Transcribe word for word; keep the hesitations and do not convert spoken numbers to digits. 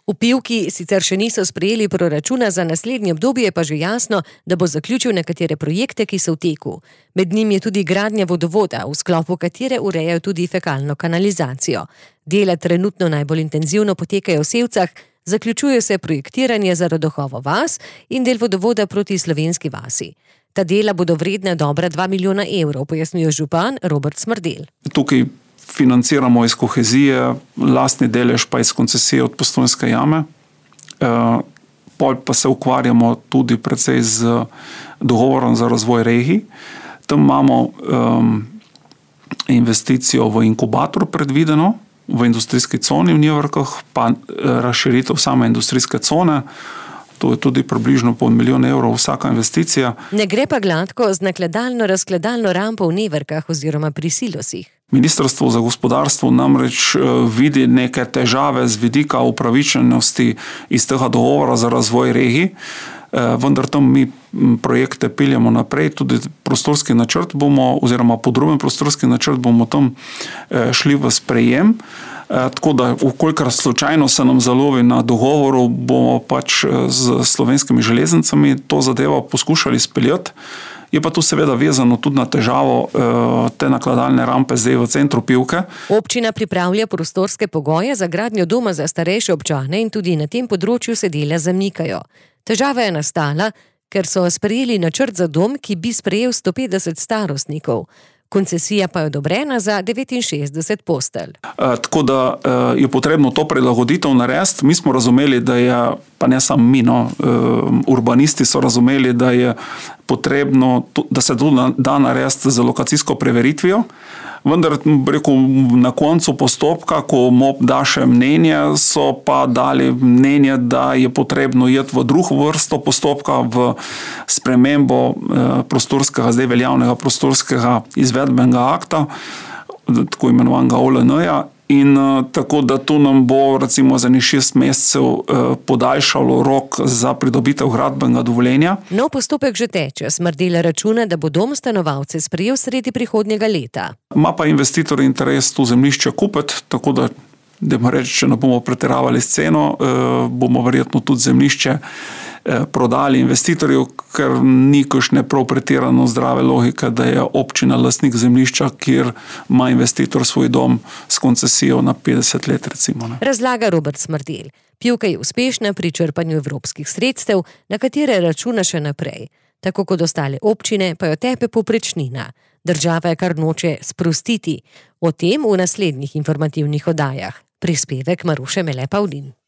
V Pivki sicer še niso sprejeli proračuna za naslednje obdobje, pa že jasno, da bo zaključil nekatere projekte, ki so v teku. Med njim je tudi gradnja vodovoda, v sklopu katere urejajo tudi fekalno kanalizacijo. Dela trenutno najbolj intenzivno potekajo v Sevcah, zaključuje se projektiranje za Rodohovo vas in del vodovoda proti Slovenski vasi. Ta dela bodo vredna dobra dva milijona evrov, pojasnjuje župan Robert Smrdelj. Tukaj financiramo iz kohezije, lastni delež pa iz koncesije od Postojnske jame. E, pol pa se ukvarjamo tudi precej z dogovorom za razvoj regij. Tam imamo um, investicijo v inkubator predvideno, v industrijski coni v Njevrkah, pa razširitev same industrijske cone. To je tudi približno pol milijona evrov vsaka investicija. Ne gre pa gladko z nakladalno-razkladalno rampo v Nevrkah oziroma pri silosih. Ministrstvo za gospodarstvo namreč vidi neke težave z vidika upravičenosti iz tega dogovora za razvoj regij, vendar tam mi projekte peljemo naprej, tudi prostorski načrt bomo, oziroma podroben prostorski načrt bomo tam šli v sprejem. Tako da, ukolikor slučajno se nam zalovi na dogovoru, bomo pač z Slovenskimi železnicami to zadevo poskušali speljati. Je pa tu seveda vezano tudi na težavo te nakladalne rampe zdaj v centru Pivke. Občina pripravlja prostorske pogoje za gradnjo doma za starejše občane in tudi na tem področju se dela zamikajo. Težava je nastala, ker so sprejeli načrt za dom, ki bi sprejel sto petdeset starostnikov. Koncesija pa je odobrena za devetinšestdeset postelj. E, tako da e, je potrebno to prilagoditev narediti. Mi smo razumeli, da je, pa ne samo mi, no, e, urbanisti so razumeli, da je potrebno, da se to da narediti z lokacijsko preveritvijo. Vendar, rekel, na koncu postopka, ko M O P da še mnenje, so pa dali mnenje, da je potrebno iti v drugo vrsto postopka, v spremembo prostorskega, zdaj veljavnega prostorskega izvedbenega akta, tako imenovanega O L N-ja. In tako, da tu nam bo recimo za šest mesecev podaljšalo rok za pridobitev gradbenega dovoljenja. Nov postopek že teče. Smrdelj računa, da bo dom stanovalce sprejel sredi prihodnjega leta. Ma pa investitor interes tu zemljišče kupiti, tako da, da bomo reči, če ne bomo pretiravali s ceno, bomo verjetno tudi zemljišče prodali investitorju, ker ni kakšne prav pretirano zdrave logike, da je občina lastnik zemljišča, kjer ima investitor svoj dom s koncesijo na petdeset let, recimo. Ne. Razlaga Robert Smrdelj. Pivka je uspešna pri črpanju evropskih sredstev, na katere računa še naprej. Tako kot ostale občine, pa jo tepe povprečnina. Država je kar noče sprostiti. O tem v naslednjih informativnih oddajah. Prispevek Maruše Mele Pavlin.